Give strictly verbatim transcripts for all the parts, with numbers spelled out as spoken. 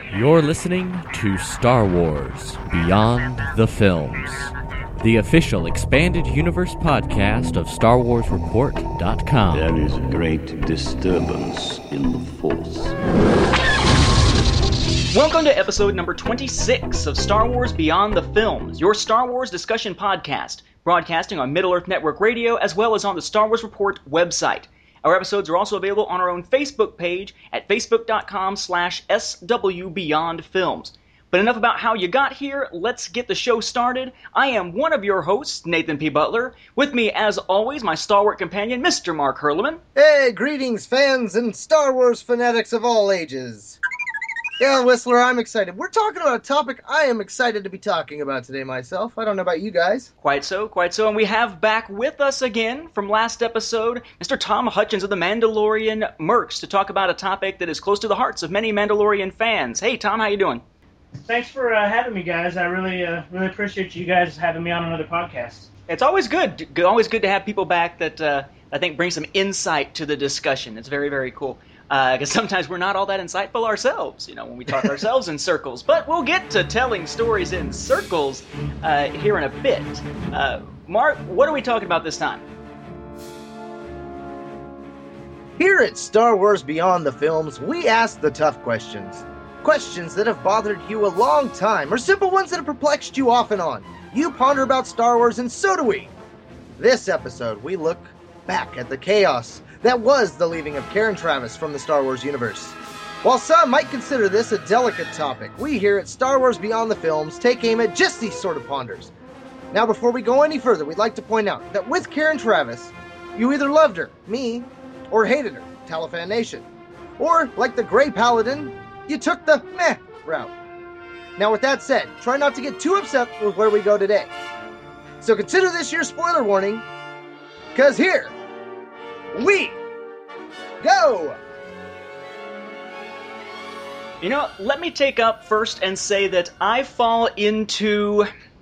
You're listening to Star Wars Beyond the Films, the official expanded universe podcast of Star Wars Report dot com. There is a great disturbance in the Force. Welcome to episode number twenty-six of Star Wars Beyond the Films, your Star Wars discussion podcast, broadcasting on Middle-earth Network Radio as well as on the Star Wars Report website. Our episodes are also available on our own Facebook page at facebook.com slash swbeyondfilms. But enough about how you got here, let's get the show started. I am one of your hosts, Nathan P. Butler. With me, as always, my stalwart companion, Mister Mark Hurleman. Hey, greetings fans and Star Wars fanatics of all ages. Yeah, Whistler, I'm excited. We're talking about a topic I am excited to be talking about today myself. I don't know about you guys. Quite so, quite so. And we have back with us again from last episode, Mister Tom Hutchins of the Mandalorian Mercs to talk about a topic that is close to the hearts of many Mandalorian fans. Hey, Tom, how you doing? Thanks for uh, having me, guys. I really, uh, really appreciate you guys having me on another podcast. It's always good. Always good to have people back that uh, I think bring some insight to the discussion. It's very, very cool. Because uh, sometimes we're not all that insightful ourselves, you know, when we talk ourselves in circles. But we'll get to telling stories in circles uh, here in a bit. Uh, Mark, what are we talking about this time? Here at Star Wars Beyond the Films, we ask the tough questions. Questions that have bothered you a long time, or simple ones that have perplexed you off and on. You ponder about Star Wars, and so do we. This episode, we look back at the chaos that was the leaving of Karen Traviss from the Star Wars universe. While some might consider this a delicate topic, we here at Star Wars Beyond the Films take aim at just these sort of ponders. Now, before we go any further, we'd like to point out that with Karen Traviss, you either loved her, me, or hated her, Talifan Nation. Or, like the Grey Paladin, you took the meh route. Now, with that said, try not to get too upset with where we go today. So consider this your spoiler warning, because here we go! You know, let me take up first and say that I fall into,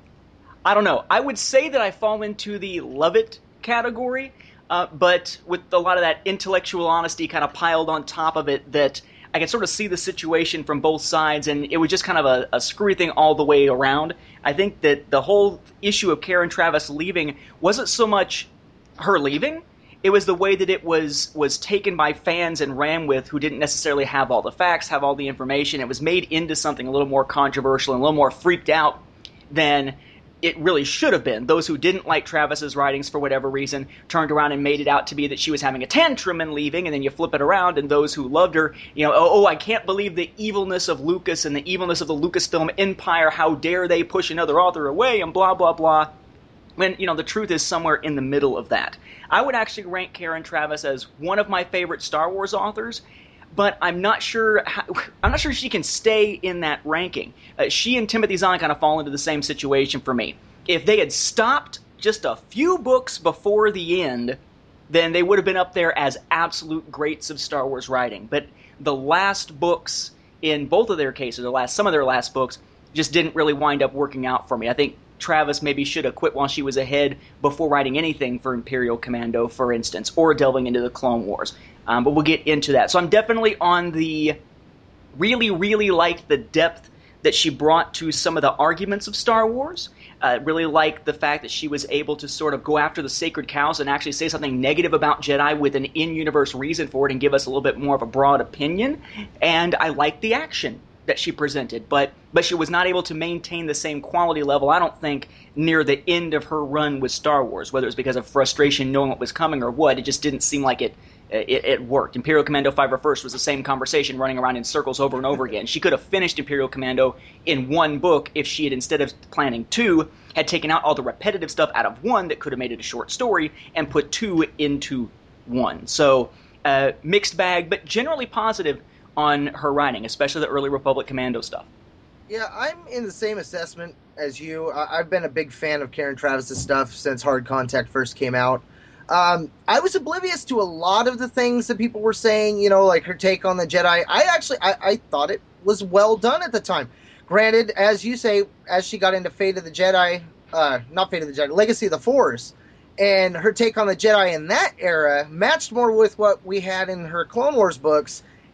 I don't know, I would say that I fall into the love it category, uh, but with a lot of that intellectual honesty kind of piled on top of it, that I could sort of see the situation from both sides, and it was just kind of a, a screwy thing all the way around. I think that the whole issue of Karen Traviss leaving wasn't so much her leaving. It was the way that it was was taken by fans and ran with who didn't necessarily have all the facts, have all the information. It was made into something a little more controversial and a little more freaked out than it really should have been. Those who didn't like Travis's writings for whatever reason turned around and made it out to be that she was having a tantrum and leaving, and then you flip it around, and those who loved her, you know, oh, oh I can't believe the evilness of Lucas and the evilness of the Lucasfilm empire. How dare they push another author away, and blah, blah, blah. When, you know, the truth is somewhere in the middle of that. I would actually rank Karen Traviss as one of my favorite Star Wars authors, but I'm not sure how, I'm not sure she can stay in that ranking. Uh, she and Timothy Zahn kind of fall into the same situation for me. If they had stopped just a few books before the end, then they would have been up there as absolute greats of Star Wars writing. But the last books in both of their cases, the last some of their last books, just didn't really wind up working out for me. I think Traviss maybe should have quit while she was ahead before writing anything for Imperial Commando, for instance, or delving into the Clone Wars. Um, but we'll get into that. So I'm definitely on the really, really liked the depth that she brought to some of the arguments of Star Wars. Uh, really liked the fact that she was able to sort of go after the sacred cows and actually say something negative about Jedi with an in-universe reason for it and give us a little bit more of a broad opinion. And I liked the action that she presented, but but she was not able to maintain the same quality level, I don't think, near the end of her run with Star Wars, whether it was because of frustration knowing what was coming or what. It just didn't seem like it it, it worked. Imperial Commando five oh First was the same conversation running around in circles over and over again. She could have finished Imperial Commando in one book if she had, instead of planning two, had taken out all the repetitive stuff out of one that could have made it a short story and put two into one. So, uh, mixed bag, but generally positive on her writing, especially the early Republic Commando stuff. Yeah, I'm in the same assessment as you. I- I've been a big fan of Karen Traviss' stuff since Hard Contact first came out. Um, I was oblivious to a lot of the things that people were saying, you know, like her take on the Jedi. I actually, I, I thought it was well done at the time. Granted, as you say, as she got into Fate of the Jedi, uh, not Fate of the Jedi, Legacy of the Force, and her take on the Jedi in that era matched more with what we had in her Clone Wars books,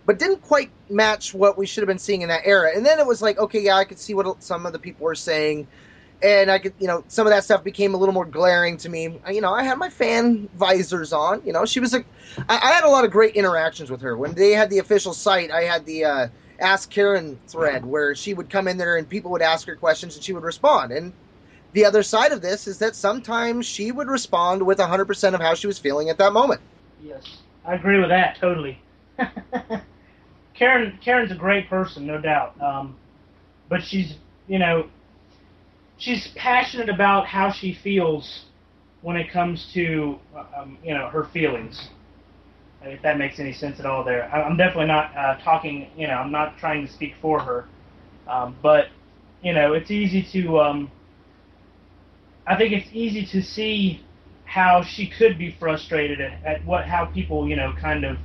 but didn't quite match what we should have been seeing in that era. And then it was like, okay, yeah, I could see what some of the people were saying, and I could, you know, some of that stuff became a little more glaring to me. You know, I had my fan visors on. You know, she was a, I, I had a lot of great interactions with her. When they had the official site, I had the uh, Ask Karen thread where she would come in there and people would ask her questions and she would respond. And the other side of this is that sometimes she would respond with one hundred percent of how she was feeling at that moment. Yes, I agree with that totally. Karen, Karen's a great person, no doubt. Um, but she's, you know, she's passionate about how she feels when it comes to, um, you know, her feelings. If that makes any sense at all there. I'm definitely not uh, talking, you know, I'm not trying to speak for her. Um, but, you know, it's easy to, um, I think it's easy to see how she could be frustrated at, at what, how people, you know, kind of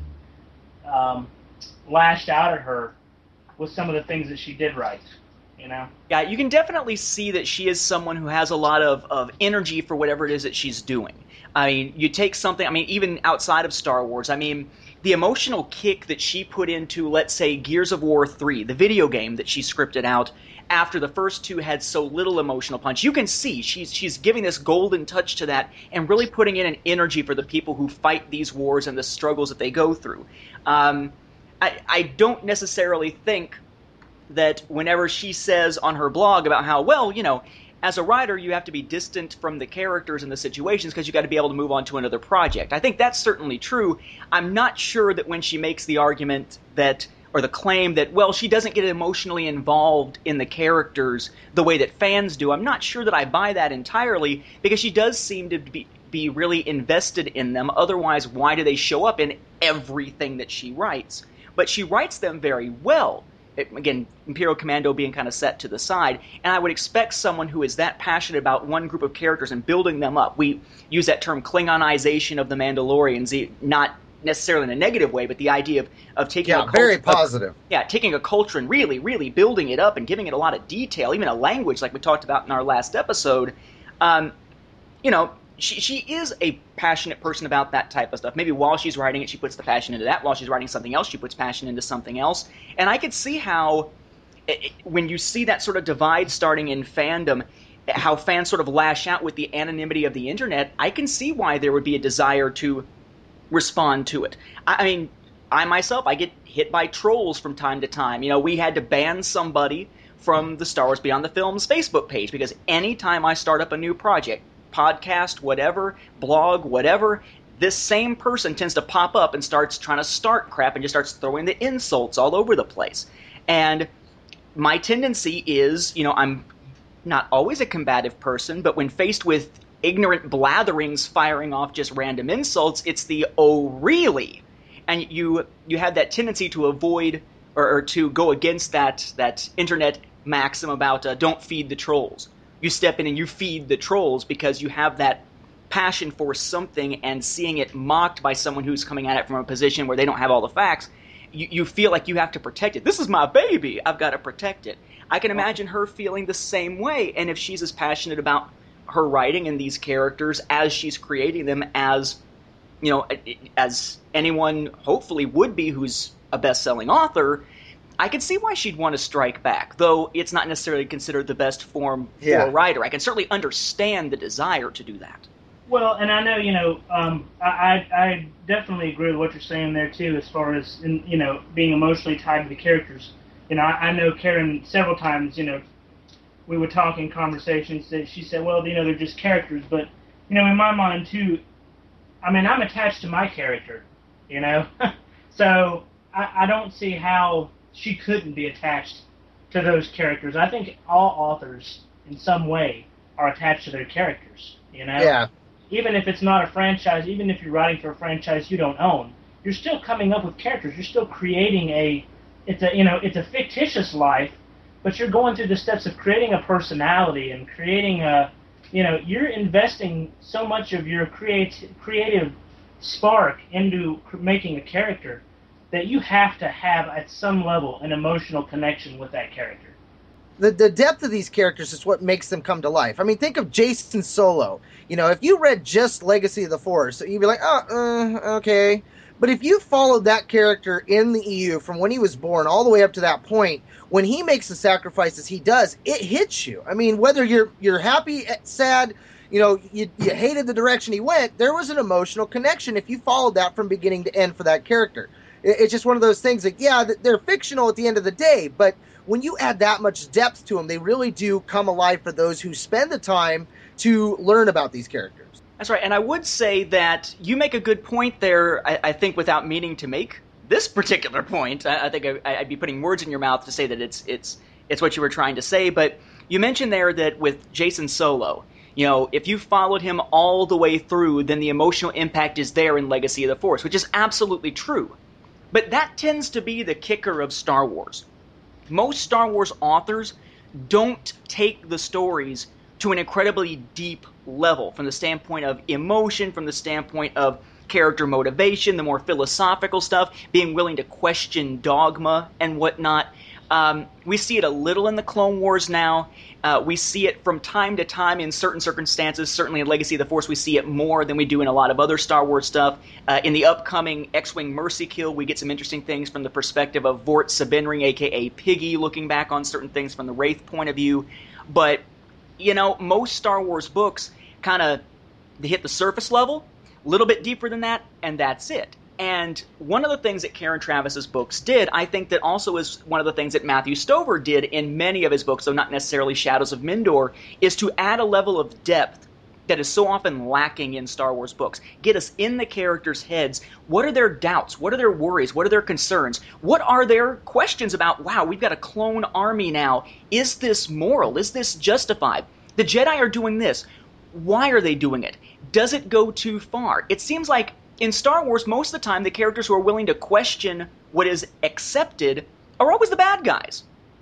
um, lashed out at her with some of the things that she did right. You know? Yeah, you can definitely see that she is someone who has a lot of, of energy for whatever it is that she's doing. I mean, you take something, I mean, even outside of Star Wars, I mean, the emotional kick that she put into, let's say, Gears of War three, the video game that she scripted out after the first two had so little emotional punch, you can see she's she's giving this golden touch to that and really putting in an energy for the people who fight these wars and the struggles that they go through. Um, I, I don't necessarily think that whenever she says on her blog about how, well, you know, as a writer, you have to be distant from the characters and the situations because you got to be able to move on to another project. I think that's certainly true. I'm not sure that when she makes the argument that, or the claim that, well, she doesn't get emotionally involved in the characters the way that fans do, I'm not sure that I buy that entirely, because she does seem to be, be really invested in them. Otherwise, why do they show up in everything that she writes? But she writes them very well. It, again, Imperial Commando being kind of set to the side, and I would expect someone who is that passionate about one group of characters and building them up. We use that term Klingonization of the Mandalorians, not necessarily in a negative way, but the idea of, of taking yeah, a culture, very positive. Of, yeah, taking a culture and really, really building it up and giving it a lot of detail, even a language like we talked about in our last episode. Um, you know, She she is a passionate person about that type of stuff. Maybe while she's writing it, she puts the passion into that. While she's writing something else, she puts passion into something else. And I could see how, it, when you see that sort of divide starting in fandom, how fans sort of lash out with the anonymity of the internet, I can see why there would be a desire to respond to it. I, I mean, I myself, I get hit by trolls from time to time. You know, we had to ban somebody from the Star Wars Beyond the Films Facebook page because anytime I start up a new project, podcast, whatever, blog, whatever, this same person tends to pop up and starts trying to start crap and just starts throwing the insults all over the place. And my tendency is, you know, I'm not always a combative person, but when faced with ignorant blatherings firing off just random insults, it's the, oh, really? And you you have that tendency to avoid or, or to go against that, that internet maxim about uh, don't feed the trolls. You step in and you feed the trolls because you have that passion for something, and seeing it mocked by someone who's coming at it from a position where they don't have all the facts, you, you feel like you have to protect it. This is my baby. I've got to protect it. I can imagine her feeling the same way, and if she's as passionate about her writing and these characters as she's creating them, as, you know, as anyone hopefully would be who's a best-selling author, I can see why she'd want to strike back, though it's not necessarily considered the best form Yeah. for a writer. I can certainly understand the desire to do that. Well, and I know, you know, um, I, I I definitely agree with what you're saying there, too, as far as, in, you know, being emotionally tied to the characters. You know, I, I know Karen several times, you know, we would talk in conversations that she said, well, you know, they're just characters. But, you know, in my mind, too, I mean, I'm attached to my character, you know. So I, I don't see how she couldn't be attached to those characters. I think all authors, in some way, are attached to their characters, you know? Yeah. Even if it's not a franchise, even if you're writing for a franchise you don't own, you're still coming up with characters. You're still creating a, it's a, you know, it's a fictitious life, but you're going through the steps of creating a personality and creating a, you know, you're investing so much of your creati- creative spark into making a character that you have to have, at some level, an emotional connection with that character. The, the depth of these characters is what makes them come to life. I mean, think of Jason Solo. You know, if you read just Legacy of the Force, you'd be like, oh, uh, okay. But if you followed that character in the E U from when he was born all the way up to that point, when he makes the sacrifices he does, it hits you. I mean, whether you're you're happy, sad, you know, you, you hated the direction he went, there was an emotional connection if you followed that from beginning to end for that character. It, it's just one of those things that, yeah, they're fictional at the end of the day, but when you add that much depth to them, they really do come alive for those who spend the time to learn about these characters. That's right, and I would say that you make a good point there, I, I think, without meaning to make this particular point. I, I think I, I'd be putting words in your mouth to say that it's it's it's what you were trying to say, but you mentioned there that with Jacen Solo, you know, if you followed him all the way through, then the emotional impact is there in Legacy of the Force, which is absolutely true. But that tends to be the kicker of Star Wars. Most Star Wars authors don't take the stories to an incredibly deep level from the standpoint of emotion, from the standpoint of character motivation, the more philosophical stuff, being willing to question dogma and whatnot. Um, we see it a little in the Clone Wars now. Uh, we see it from time to time in certain circumstances. Certainly in Legacy of the Force, we see it more than we do in a lot of other Star Wars stuff. Uh, in the upcoming X-Wing Mercy Kill, we get some interesting things from the perspective of Vort Sabinring, a k a. Piggy, looking back on certain things from the Wraith point of view. But, you know, most Star Wars books kind of hit the surface level, a little bit deeper than that, and that's it. And one of the things that Karen Travis's books did, I think that also is one of the things that Matthew Stover did in many of his books, though not necessarily Shadows of Mindor, is to add a level of depth that is so often lacking in Star Wars books. Get us in the characters' heads. What are their doubts? What are their worries? What are their concerns? What are their questions about, wow, we've got a clone army now. Is this moral? Is this justified? The Jedi are doing this. Why are they doing it? Does it go too far? It seems like in Star Wars, most of the time, the characters who are willing to question what is accepted are always the bad guys.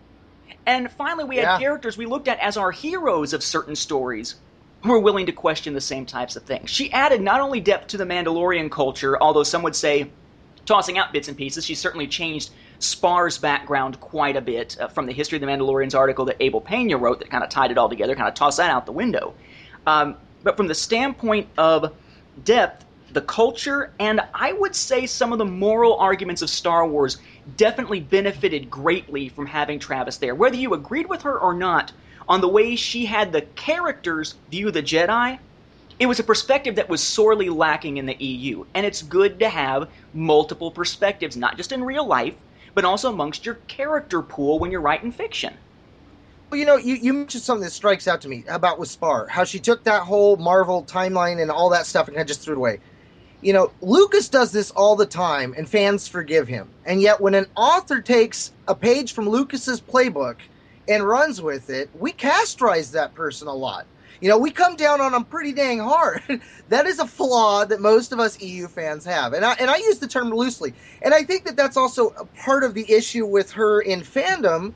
And finally, we yeah. had characters we looked at as our heroes of certain stories who were willing to question the same types of things. She added not only depth to the Mandalorian culture, although some would say, tossing out bits and pieces, she certainly changed Spar's background quite a bit uh, from the History of the Mandalorians article that Abel Pena wrote that kind of tied it all together, kind of tossed that out the window. Um, but from the standpoint of depth, the culture, and I would say some of the moral arguments of Star Wars definitely benefited greatly from having Travis there. Whether you agreed with her or not on the way she had the characters view the Jedi, it was a perspective that was sorely lacking in the E U. And it's good to have multiple perspectives, not just in real life, but also amongst your character pool when you're writing fiction. Well, you know, you, you mentioned something that strikes out to me about with Spar, how she took that whole Marvel timeline and all that stuff and kind of just threw it away. You know, Lucas does this all the time, and fans forgive him. And yet when an author takes a page from Lucas's playbook and runs with it, we castrate that person a lot. You know, we come down on them pretty dang hard. That is a flaw that most of us E U fans have. And I, and I use the term loosely. And I think that that's also a part of the issue with her in fandom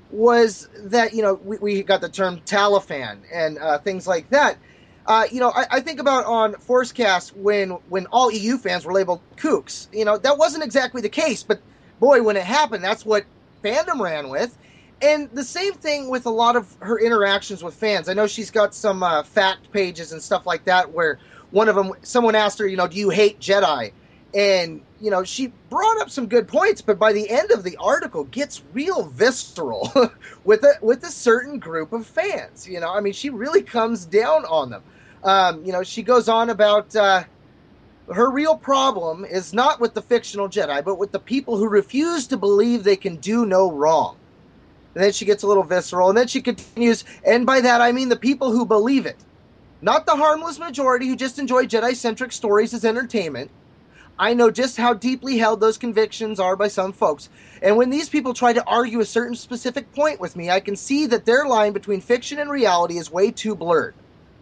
was that, you know, we, we got the term Talifan and uh, things like that. Uh, you know, I, I think about on Forcecast when, when all E U fans were labeled kooks. You know, that wasn't exactly the case, but boy, when it happened, that's what fandom ran with. And the same thing with a lot of her interactions with fans. I know she's got some uh, fact pages and stuff like that where one of them, someone asked her, you know, do you hate Jedi? And, you know, she brought up some good points, but by the end of the article gets real visceral with a, with a certain group of fans. You know, I mean, she really comes down on them. Um, you know, she goes on about uh, her real problem is not with the fictional Jedi, but with the people who refuse to believe they can do no wrong. And then she gets a little visceral, and then she continues, and by that I mean the people who believe it. Not the harmless majority who just enjoy Jedi-centric stories as entertainment. I know just how deeply held those convictions are by some folks. And when these people try to argue a certain specific point with me, I can see that their line between fiction and reality is way too blurred.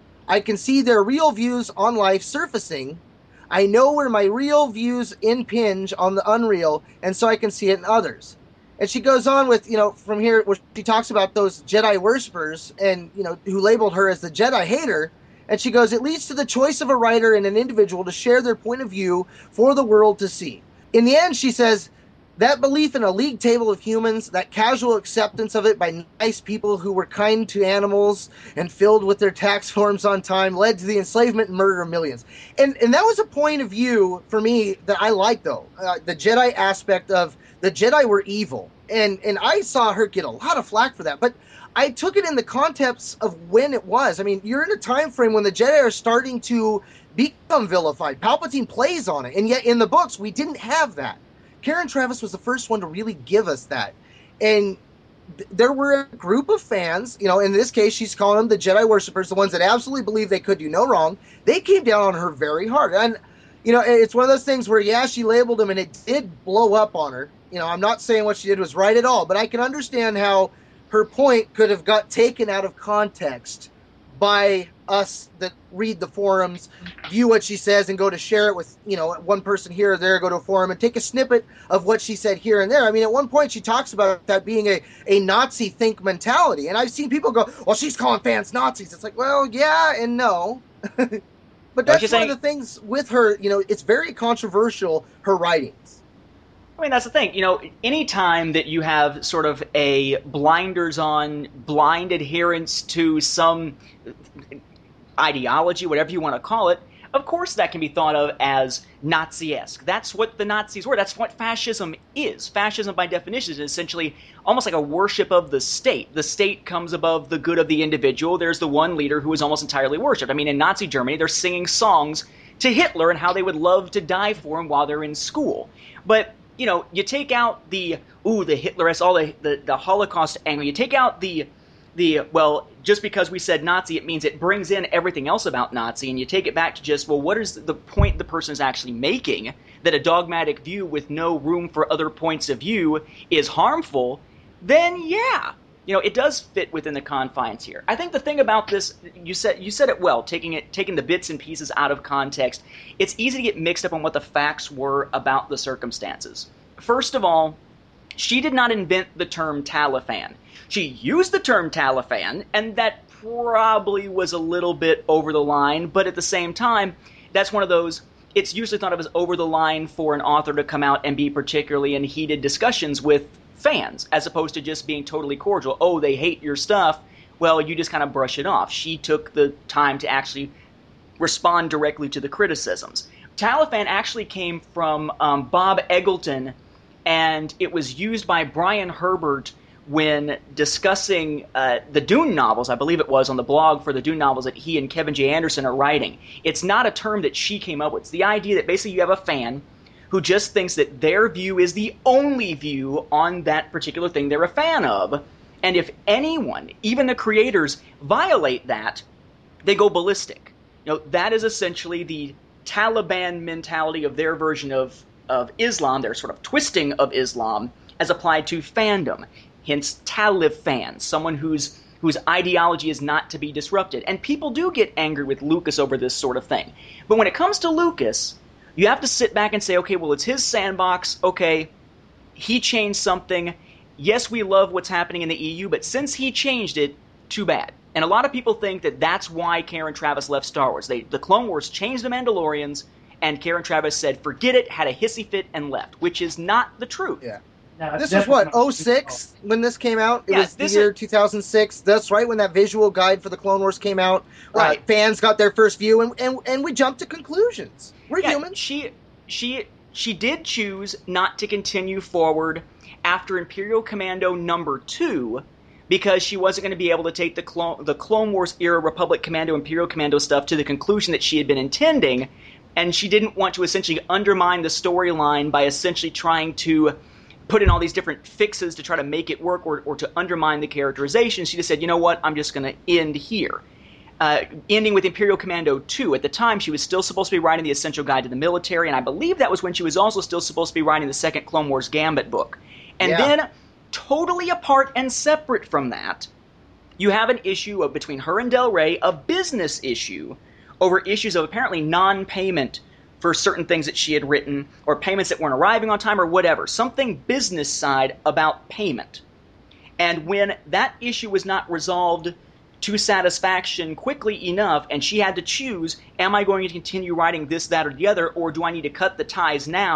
I can see their real views on life surfacing. I know where my real views impinge on the unreal, and so I can see it in others. And she goes on with, you know, from here, where she talks about those Jedi worshippers and, you know, who labeled her as the Jedi hater. And she goes, it leads to the choice of a writer and an individual to share their point of view for the world to see. In the end, she says, that belief in a league table of humans, that casual acceptance of it by nice people who were kind to animals and filled with their tax forms on time, led to the enslavement and murder of millions. And and that was a point of view for me that I like, though. Uh, the Jedi aspect of the Jedi were evil. And and I saw her get a lot of flack for that. But I took it in the context of when it was. I mean, you're in a time frame when the Jedi are starting to become vilified. Palpatine plays on it. And yet in the books, we didn't have that. Karen Traviss was the first one to really give us that. And th- there were a group of fans, you know, in this case, she's calling them the Jedi worshippers, the ones that absolutely believe they could do no wrong. They came down on her very hard. And, you know, it's one of those things where, yeah, she labeled them and it did blow up on her. You know, I'm not saying what she did was right at all, but I can understand how her point could have got taken out of context by us that read the forums, view what she says, and go to share it with, you know, one person here or there, go to a forum and take a snippet of what she said here and there. I mean, at one point she talks about that being a, a Nazi think mentality. And I've seen people go, well, she's calling fans Nazis. It's like, well, yeah and no. But that's one saying, of the things with her, you know, it's very controversial, her writings. I mean, that's the thing. You know, any time that you have sort of a blinders on, blind adherence to some ideology, whatever you want to call it, of course that can be thought of as Nazi-esque. That's what the Nazis were. That's what fascism is. Fascism, by definition, is essentially almost like a worship of the state. The state comes above the good of the individual. There's the one leader who is almost entirely worshipped. I mean, in Nazi Germany, they're singing songs to Hitler and how they would love to die for him while they're in school. But you know, you take out the, ooh, the Hitlerist, all the, the, the Holocaust angle. You take out the, the, well, just because we said Nazi, it means it brings in everything else about Nazi, and you take it back to just, well, what is the point the person is actually making, that a dogmatic view with no room for other points of view is harmful, then yeah. You know, it does fit within the confines here. I think the thing about this, you said you said it well, taking it taking the bits and pieces out of context, it's easy to get mixed up on what the facts were about the circumstances. First of all, she did not invent the term Talifan. She used the term Talifan, and that probably was a little bit over the line, but at the same time, that's one of those, it's usually thought of as over the line for an author to come out and be particularly in heated discussions with fans, as opposed to just being totally cordial. Oh, they hate your stuff. Well, you just kind of brush it off. She took the time to actually respond directly to the criticisms. Talifan actually came from um, Bob Eggleton, and it was used by Brian Herbert when discussing uh, the Dune novels, I believe it was, on the blog for the Dune novels that he and Kevin J. Anderson are writing. It's not a term that she came up with. It's the idea that basically you have a fan who just thinks that their view is the only view on that particular thing they're a fan of. And if anyone, even the creators, violate that, they go ballistic. You know, that is essentially the Taliban mentality of their version of, of Islam, their sort of twisting of Islam, as applied to fandom. Hence, Talifan, someone whose whose ideology is not to be disrupted. And people do get angry with Lucas over this sort of thing. But when it comes to Lucas, you have to sit back and say, okay, well, it's his sandbox. Okay, he changed something. Yes, we love what's happening in the E U, but since he changed it, too bad. And a lot of people think that that's why Karen Traviss left Star Wars. They, the Clone Wars changed the Mandalorians, and Karen Traviss said, forget it, had a hissy fit, and left, which is not the truth. Yeah. No, This was what, oh six when this came out? It Yeah, was the this year is- two thousand six. That's right when that visual guide for the Clone Wars came out. Right. Uh, fans got their first view, and, and, and we jumped to conclusions. We're Yeah, humans. She she she did choose not to continue forward after Imperial Commando number two because she wasn't going to be able to take the Clone the Clone Wars era Republic Commando Imperial Commando stuff to the conclusion that she had been intending, and she didn't want to essentially undermine the storyline by essentially trying to put in all these different fixes to try to make it work or, or to undermine the characterization. She just said, you know what, I'm just going to end here. Uh, ending with Imperial Commando two. At the time, she was still supposed to be writing the Essential Guide to the Military, and I believe that was when she was also still supposed to be writing the second Clone Wars Gambit book. And Yeah. then, totally apart and separate from that, you have an issue of between her and Del Rey, a business issue, over issues of apparently non-payment for certain things that she had written, or payments that weren't arriving on time, or whatever. Something business side about payment. And when that issue was not resolved to satisfaction quickly enough, and she had to choose, am I going to continue writing this, that, or the other, or do I need to cut the ties now?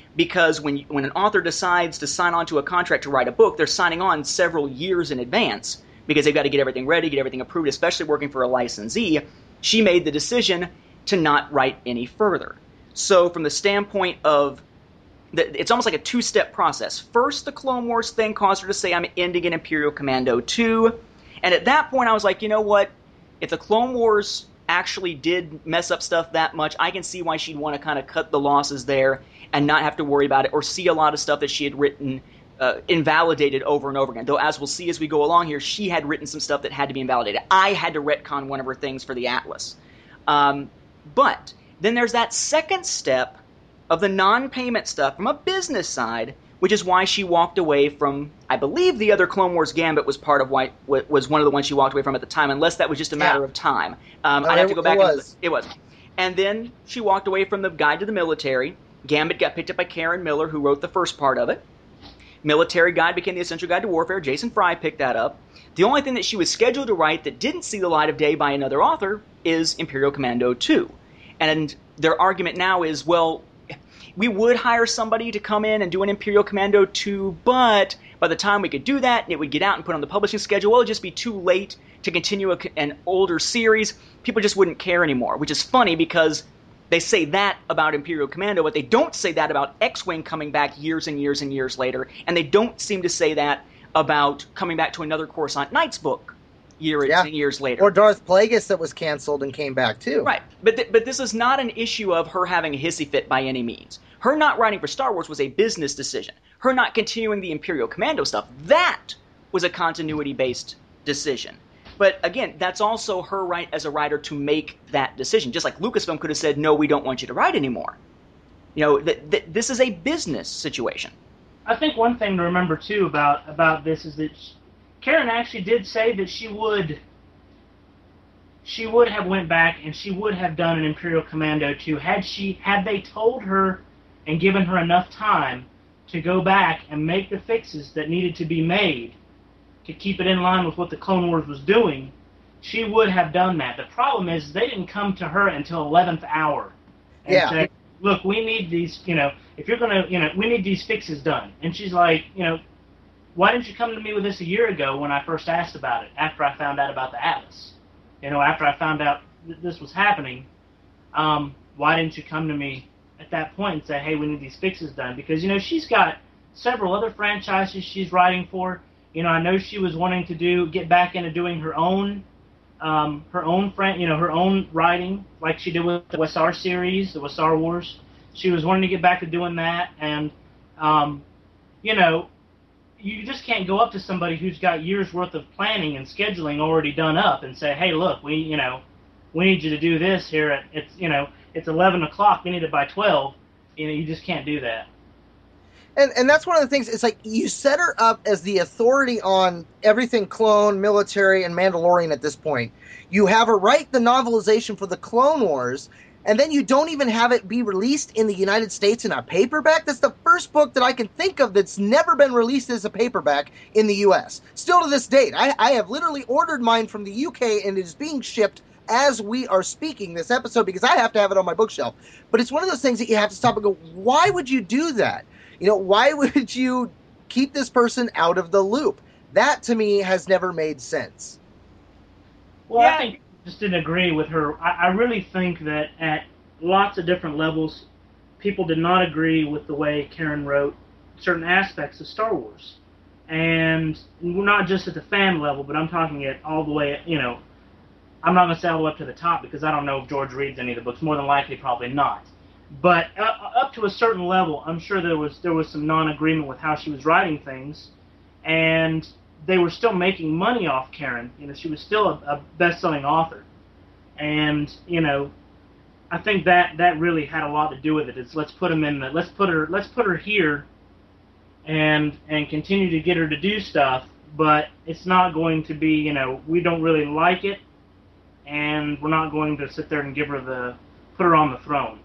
because when you, when an author decides to sign on to a contract to write a book, they're signing on several years in advance because they've got to get everything ready, get everything approved, especially working for a licensee. She made the decision to not write any further. So from the standpoint of, the, it's almost like a two-step process. First, the Clone Wars thing caused her to say, I'm ending in Imperial Commando two. And at that point, I was like, you know what? If the Clone Wars actually did mess up stuff that much, I can see why she'd want to kind of cut the losses there and not have to worry about it or see a lot of stuff that she had written uh, invalidated over and over again. Though, as we'll see as we go along here, she had written some stuff that had to be invalidated. I had to retcon one of her things for the Atlas. Um, but then there's that second step of the non-payment stuff from a business side, which is why she walked away from, I believe the other Clone Wars Gambit was part of why, was one of the ones she walked away from at the time, unless that was just a matter yeah. of time. Um, no, I'd have to go back. It was. And, it was. And then she walked away from the Guide to the Military. Gambit got picked up by Karen Miller, who wrote the first part of it. Military Guide became the Essential Guide to Warfare. Jason Fry picked that up. The only thing that she was scheduled to write that didn't see the light of day by another author is Imperial Commando two. And their argument now is, well, we would hire somebody to come in and do an Imperial Commando two, but by the time we could do that, and it would get out and put on the publishing schedule, well, it would just be too late to continue a, an older series. People just wouldn't care anymore, which is funny because they say that about Imperial Commando, but they don't say that about X-Wing coming back years and years and years later, and they don't seem to say that about coming back to another Coruscant Knights book years yeah. and years later. Or Darth Plagueis that was canceled and came back too. Right, but th- but this is not an issue of her having a hissy fit by any means. Her not writing for Star Wars was a business decision. Her not continuing the Imperial Commando stuff, that was a continuity-based decision. But again, that's also her right as a writer to make that decision. Just like Lucasfilm could have said, no, we don't want you to write anymore. You know, th- th- this is a business situation. I think one thing to remember, too, about, about this is that she, Karen actually did say that she would she would have went back and she would have done an Imperial Commando two had she had they told her and given her enough time to go back and make the fixes that needed to be made to keep it in line with what the Clone Wars was doing. She would have done that. The problem is they didn't come to her until eleventh hour and yeah. say, look, we need these, you know, if you're going to, you know, we need these fixes done. And she's like, you know, why didn't you come to me with this a year ago when I first asked about it, after I found out about the Atlas? You know, after I found out that this was happening, um, why didn't you come to me at that point and say, hey, we need these fixes done? Because, you know, she's got several other franchises she's writing for. You know, I know she was wanting to do, get back into doing her own, um, her own, fran- you know, her own writing, like she did with the W S R series, the W S R Wars. She was wanting to get back to doing that, and, um, you know, you just can't go up to somebody who's got years worth of planning and scheduling already done up and say, hey, look, we, you know, we need you to do this here at, it's, you know, it's eleven o'clock, we need it by twelve. You know, you just can't do that. And and that's one of the things, it's like you set her up as the authority on everything clone, military, and Mandalorian at this point. You have her write the novelization for the Clone Wars, and then you don't even have it be released in the United States in a paperback. That's the first book that I can think of that's never been released as a paperback in the U S. Still to this date, I, I have literally ordered mine from the U K, and it is being shipped as we are speaking this episode because I have to have it on my bookshelf. But it's one of those things that you have to stop and go, why would you do that? You know, why would you keep this person out of the loop? That, to me, has never made sense. Well, Yeah. I think I just didn't agree with her. I, I really think that at lots of different levels, people did not agree with the way Karen wrote certain aspects of Star Wars. And not just at the fan level, but I'm talking at all the way, you know, I'm not going to say all the way up to the top because I don't know if George reads any of the books. More than likely, probably not. But uh, up to a certain level, I'm sure there was there was some non-agreement with how she was writing things, and they were still making money off Karen. You know, she was still a, a best-selling author, and you know, I think that that really had a lot to do with it. Is let's put him in the let's put her let's put her here, and and continue to get her to do stuff. But it's not going to be, you know, we don't really like it, and we're not going to sit there and give her the put her on the throne.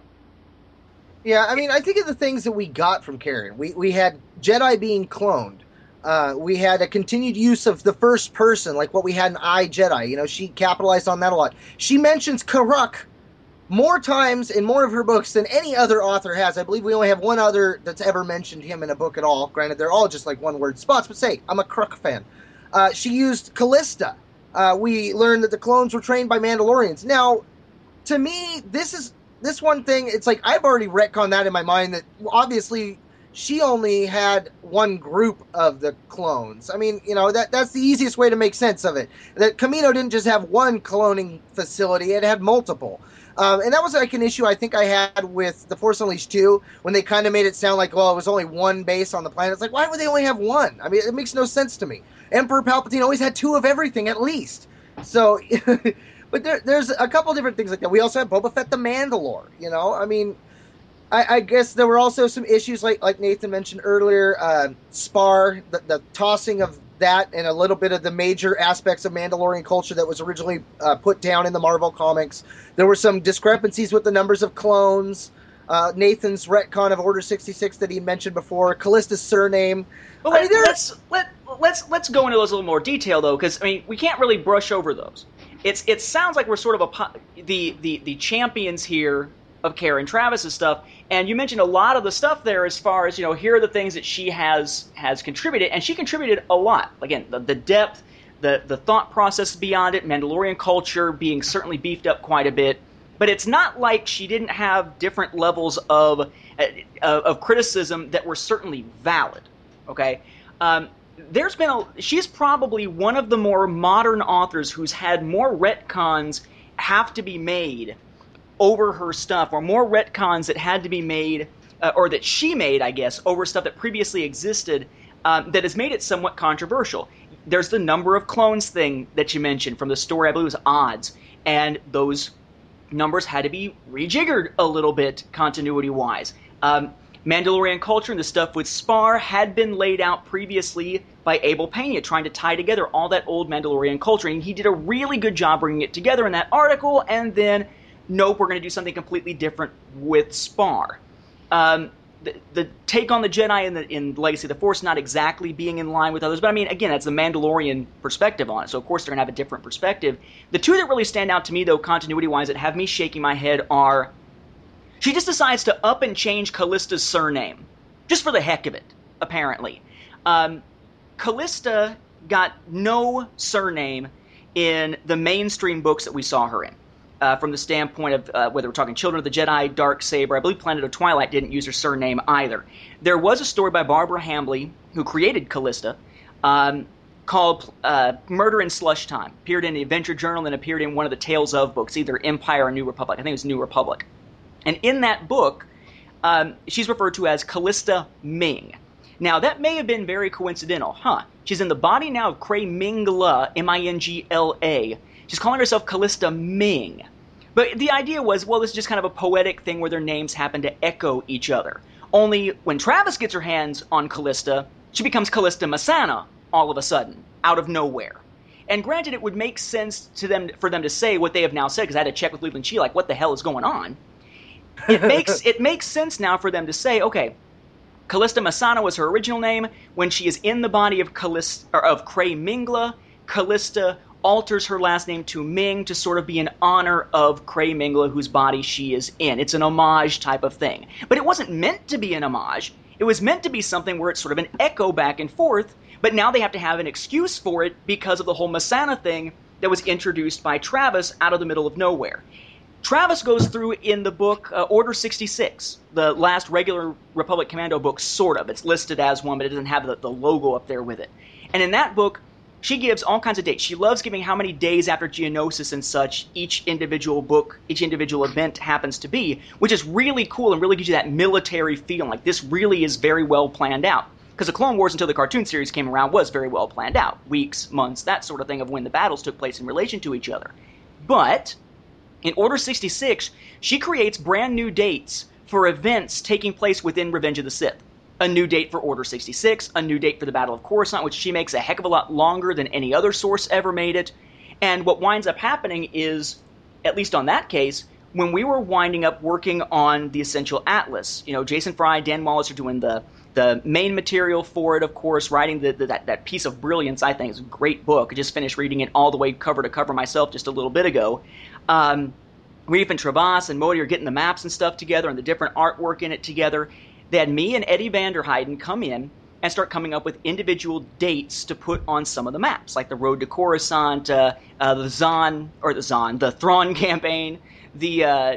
Yeah, I mean, I think of the things that we got from Karen. We we had Jedi being cloned. Uh, we had a continued use of the first person, like what we had in I, Jedi. You know, she capitalized on that a lot. She mentions Karuk more times in more of her books than any other author has. I believe we only have one other that's ever mentioned him in a book at all. Granted, they're all just like one-word spots, but say, I'm a Kruk fan. Uh, she used Callista. Uh, we learned that the clones were trained by Mandalorians. Now, to me, this is this one thing, it's like I've already retconned that in my mind that obviously she only had one group of the clones. I mean, you know, that that's the easiest way to make sense of it. That Kamino didn't just have one cloning facility, it had multiple. Um, and that was like an issue I think I had with The Force Unleashed two, when they kind of made it sound like, well, it was only one base on the planet. It's like, why would they only have one? I mean, it makes no sense to me. Emperor Palpatine always had two of everything, at least. So, but there, there's a couple different things like that. We also have Boba Fett the Mandalore, you know? I mean, I, I guess there were also some issues, like like Nathan mentioned earlier, uh, Spar, the, the tossing of that and a little bit of the major aspects of Mandalorian culture that was originally uh, put down in the Marvel comics. There were some discrepancies with the numbers of clones. Uh, Nathan's retcon of Order sixty-six that he mentioned before, Callista's surname. But I let, mean, let's let let's let's go into those a little more detail though, because I mean we can't really brush over those. It's it sounds like we're sort of a the the the champions here of Karen Travis's stuff, and you mentioned a lot of the stuff there as far as, you know, here are the things that she has has contributed, and she contributed a lot. Again, the, the depth, the the thought process beyond it, Mandalorian culture being certainly beefed up quite a bit. But it's not like she didn't have different levels of uh, of criticism that were certainly valid. Okay, um, there's been a she's probably one of the more modern authors who's had more retcons have to be made over her stuff, or more retcons that had to be made, uh, or that she made, I guess, over stuff that previously existed, um, that has made it somewhat controversial. There's the number of clones thing that you mentioned from the story, I believe it was Odds, and those numbers had to be rejiggered a little bit continuity-wise. Um, Mandalorian culture and the stuff with Spar had been laid out previously by Abel Pena, trying to tie together all that old Mandalorian culture, and he did a really good job bringing it together in that article, and then nope, we're going to do something completely different with Spar. Um, the, the take on the Jedi in, the, in Legacy of the Force not exactly being in line with others, but I mean, again, that's the Mandalorian perspective on it, so of course they're going to have a different perspective. The two that really stand out to me, though, continuity-wise, that have me shaking my head are, she just decides to up and change Callista's surname, just for the heck of it, apparently. Um, Callista got no surname in the mainstream books that we saw her in. Uh, from the standpoint of uh, whether we're talking Children of the Jedi, Darksaber, I believe Planet of Twilight didn't use her surname either. There was a story by Barbara Hambly, who created Callista, um, called uh, Murder in Slush Time. Appeared in the Adventure Journal and appeared in one of the Tales of books, either Empire or New Republic. I think it was New Republic. And in that book, um, she's referred to as Callista Ming. Now, that may have been very coincidental, huh? She's in the body now of Cray Mingla, M I N G L A. She's calling herself Callista Ming. But the idea was, well, this is just kind of a poetic thing where their names happen to echo each other. Only when Travis gets her hands on Callista, she becomes Callista Masana all of a sudden, out of nowhere. And granted, it would make sense to them for them to say what they have now said, because I had to check with Leland Chee, like, what the hell is going on? It makes it makes sense now for them to say, okay, Callista Masana was her original name. When she is in the body of Callista, or of Cray Mingla, Callista alters her last name to Ming to sort of be in honor of Cray Mingla, whose body she is in. It's an homage type of thing. But it wasn't meant to be an homage. It was meant to be something where it's sort of an echo back and forth, but now they have to have an excuse for it because of the whole Masana thing that was introduced by Travis out of the middle of nowhere. Travis goes through in the book uh, Order sixty-six, the last regular Republic Commando book, sort of. It's listed as one, but it doesn't have the, the logo up there with it. And in that book, she gives all kinds of dates. She loves giving how many days after Geonosis and such each individual book, each individual event happens to be, which is really cool and really gives you that military feeling. Like, this really is very well planned out. Because the Clone Wars, until the cartoon series came around, was very well planned out. Weeks, months, that sort of thing of when the battles took place in relation to each other. But in Order sixty-six, she creates brand new dates for events taking place within Revenge of the Sith. A new date for Order sixty-six, a new date for the Battle of Coruscant, which she makes a heck of a lot longer than any other source ever made it. And what winds up happening is, at least on that case, when we were winding up working on the Essential Atlas, you know, Jason Fry, Dan Wallace are doing the the main material for it, of course, writing the, the, that, that piece of brilliance, I think, is a great book. I just finished reading it all the way cover to cover myself just a little bit ago. Um, Reef and Travas and Modi are getting the maps and stuff together and the different artwork in it together. They had me and Eddie Vanderheiden come in and start coming up with individual dates to put on some of the maps, like the Road to Coruscant, uh, uh, the Zon, or the Zon, the Thrawn campaign, the uh,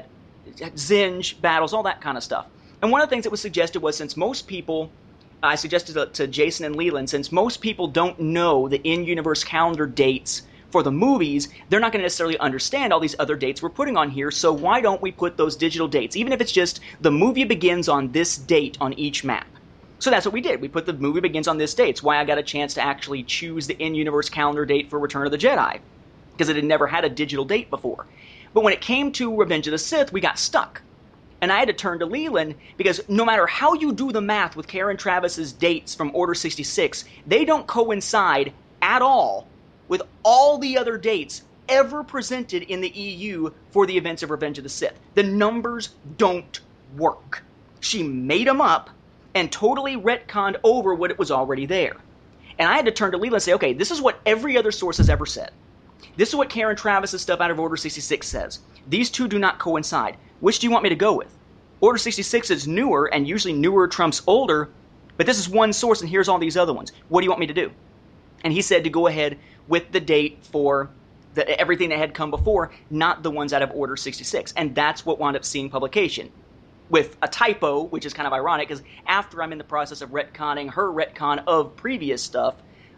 Zinj battles, all that kind of stuff. And one of the things that was suggested was, since most people, I suggested to, to Jason and Leland, since most people don't know the in-universe calendar dates for the movies, they're not going to necessarily understand all these other dates we're putting on here, so why don't we put those digital dates, even if it's just the movie begins on this date on each map. So that's what we did. We put the movie begins on this date. It's why I got a chance to actually choose the in-universe calendar date for Return of the Jedi, because it had never had a digital date before. But when it came to Revenge of the Sith, we got stuck. And I had to turn to Leland, because no matter how you do the math with Karen Travis's dates from Order sixty-six, they don't coincide at all with all the other dates ever presented in the E U for the events of Revenge of the Sith. The numbers don't work. She made them up and totally retconned over what it was already there. And I had to turn to Leland and say, okay, this is what every other source has ever said. This is what Karen Travis's stuff out of Order sixty-six says. These two do not coincide. Which do you want me to go with? Order sixty-six is newer, and usually newer trumps older, but this is one source, and here's all these other ones. What do you want me to do? And he said to go ahead with the date for the, everything that had come before, not the ones out of Order sixty-six. And that's what wound up seeing publication. With a typo, which is kind of ironic, because after I'm in the process of retconning her retcon of previous stuff,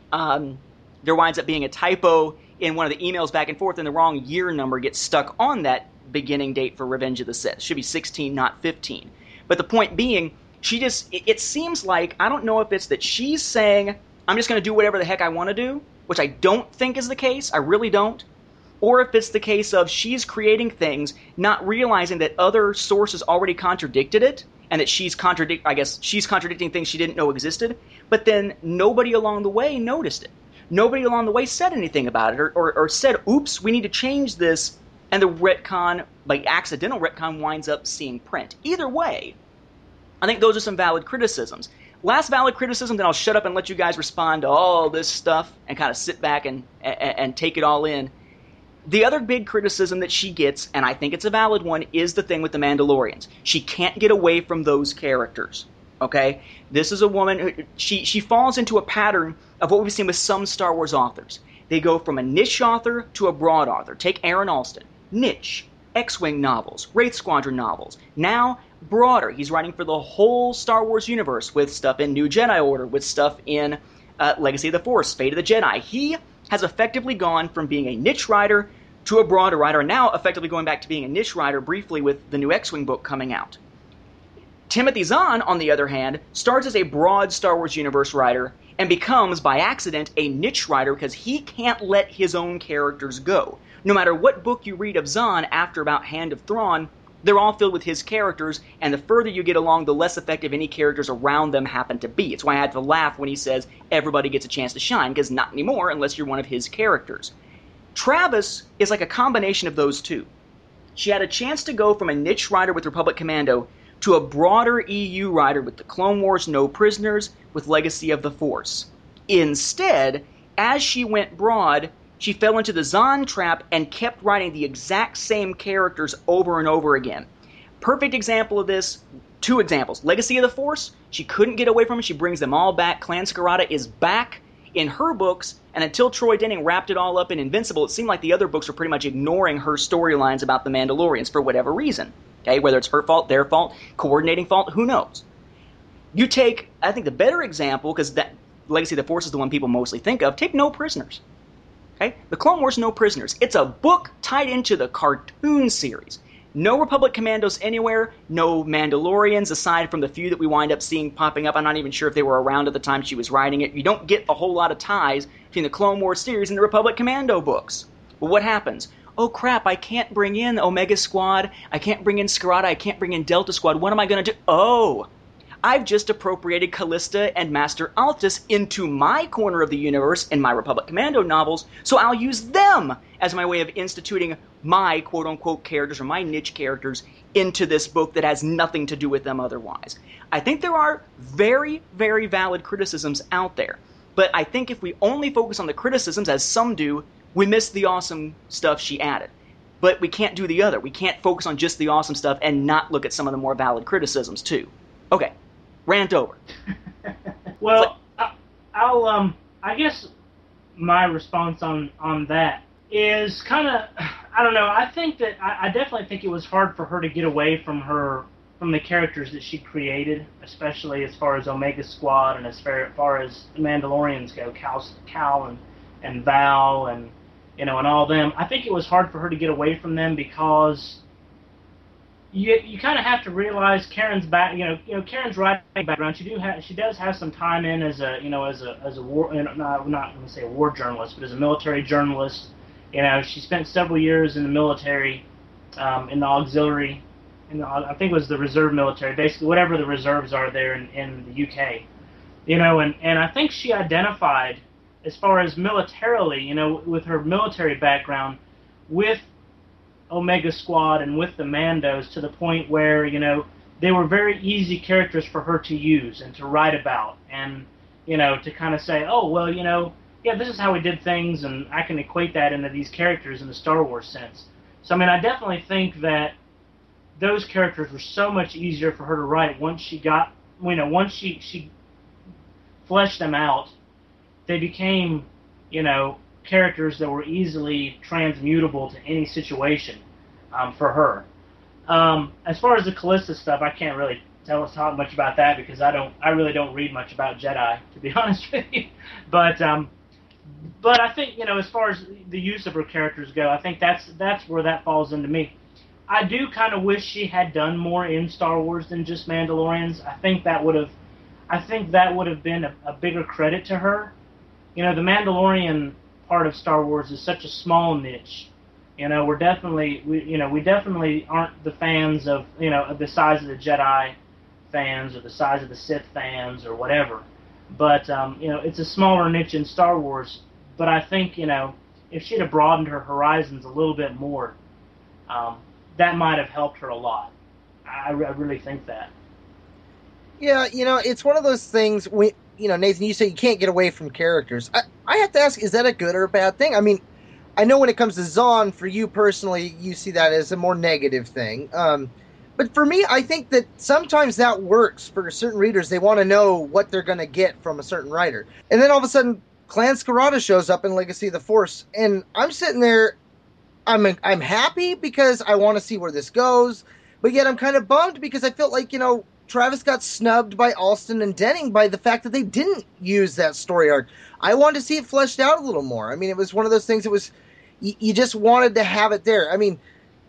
um, there winds up being a typo in one of the emails back and forth, and the wrong year number gets stuck on that beginning date for Revenge of the Sith. It should be sixteen, not fifteen. But the point being, she just, it, it seems like, I don't know if it's that she's saying, I'm just going to do whatever the heck I want to do, which I don't think is the case, I really don't, or if it's the case of she's creating things, not realizing that other sources already contradicted it, and that she's contradict, I guess she's contradicting things she didn't know existed, but then nobody along the way noticed it. Nobody along the way said anything about it, or, or, or said, oops, we need to change this, and the retcon, like accidental retcon, winds up seeing print. Either way, I think those are some valid criticisms. Last valid criticism, then I'll shut up and let you guys respond to all this stuff and kind of sit back and, and, and take it all in. The other big criticism that she gets, and I think it's a valid one, is the thing with the Mandalorians. She can't get away from those characters, okay? This is a woman, who, she, she falls into a pattern of what we've seen with some Star Wars authors. They go from a niche author to a broad author. Take Aaron Alston. Niche. X-Wing novels. Wraith Squadron novels. Now, broader. He's writing for the whole Star Wars universe, with stuff in New Jedi Order, with stuff in uh, Legacy of the Force, Fate of the Jedi. He has effectively gone from being a niche writer to a broader writer, and now effectively going back to being a niche writer briefly with the new X-Wing book coming out. Timothy Zahn, on the other hand, starts as a broad Star Wars universe writer and becomes, by accident, a niche writer because he can't let his own characters go. No matter what book you read of Zahn after about Hand of Thrawn, they're all filled with his characters, and the further you get along, the less effective any characters around them happen to be. It's why I had to laugh when he says everybody gets a chance to shine, because not anymore unless you're one of his characters. Travis is like a combination of those two. She had a chance to go from a niche writer with Republic Commando to a broader E U writer with the Clone Wars No Prisoners, with Legacy of the Force. Instead, as she went broad, she fell into the Zahn trap and kept writing the exact same characters over and over again. Perfect example of this, two examples. Legacy of the Force, she couldn't get away from it. She brings them all back. Clan Scarada is back in her books, and until Troy Denning wrapped it all up in Invincible, it seemed like the other books were pretty much ignoring her storylines about the Mandalorians for whatever reason. Okay, whether it's her fault, their fault, coordinating fault, who knows? You take, I think the better example, because that Legacy of the Force is the one people mostly think of, take No Prisoners. Okay? The Clone Wars No Prisoners. It's a book tied into the cartoon series. No Republic Commandos anywhere, no Mandalorians, aside from the few that we wind up seeing popping up. I'm not even sure if they were around at the time she was writing it. You don't get a whole lot of ties between the Clone Wars series and the Republic Commando books. Well, what happens? Oh crap, I can't bring in Omega Squad, I can't bring in Scarada, I can't bring in Delta Squad, what am I going to do? Oh, I've just appropriated Callista and Master Altus into my corner of the universe in my Republic Commando novels, so I'll use them as my way of instituting my quote-unquote characters, or my niche characters, into this book that has nothing to do with them otherwise. I think there are very, very valid criticisms out there, but I think if we only focus on the criticisms, as some do, we miss the awesome stuff she added. but we can't do the other. We can't focus on just the awesome stuff and not look at some of the more valid criticisms too. Okay, rant over. Well, I, I'll um, I guess my response on on that is kind of, I don't know. I think that I, I definitely think it was hard for her to get away from her from the characters that she created, especially as far as Omega Squad and as far, far as the Mandalorians go, Cal, Cal and and Val and you know and all them. I think it was hard for her to get away from them because you you kind of have to realize Karen's back. You know, you know Karen's writing background. She do have she does have some time in as a you know as a as a war. You know, not not going to say a war journalist, but as a military journalist. You know, she spent several years in the military, um, in the auxiliary. In the, I think it was the reserve military, basically whatever the reserves are there in, in the U K, you know, and, and I think she identified, as far as militarily, you know, with her military background, with Omega Squad and with the Mandos to the point where, you know, they were very easy characters for her to use and to write about and, you know, to kind of say, oh, well, you know, yeah, this is how we did things, and I can equate that into these characters in the Star Wars sense. So, I mean, I definitely think that those characters were so much easier for her to write once she got, you know, once she, she fleshed them out, they became, you know, characters that were easily transmutable to any situation um, for her. Um, as far as the Callista stuff, I can't really tell us talk much about that because I don't, I really don't read much about Jedi, to be honest with you. But, um, but I think, you know, as far as the use of her characters go, I think that's that's where that falls into me. I do kind of wish she had done more in Star Wars than just Mandalorians. I think that would have, I think that would have been a, a bigger credit to her. You know, the Mandalorian part of Star Wars is such a small niche. You know, we're definitely, we, you know, we definitely aren't the fans of, you know, of the size of the Jedi fans or the size of the Sith fans or whatever. But um, you know, it's a smaller niche in Star Wars. But I think, you know, if she'd have broadened her horizons a little bit more, um, that might have helped her a lot. I, I really think that. Yeah, you know, it's one of those things. We, you know, Nathan, you say you can't get away from characters. I, I have to ask, is that a good or a bad thing? I mean, I know when it comes to Zahn, for you personally, you see that as a more negative thing. Um, but for me, I think that sometimes that works for certain readers. They want to know what they're going to get from a certain writer, and then all of a sudden, Clan Scarada shows up in Legacy of the Force, and I'm sitting there. I'm I'm happy because I want to see where this goes, but yet I'm kind of bummed because I felt like, you know, Travis got snubbed by Alston and Denning by the fact that they didn't use that story arc. I wanted to see it fleshed out a little more. I mean, it was one of those things that was, you, you just wanted to have it there. I mean,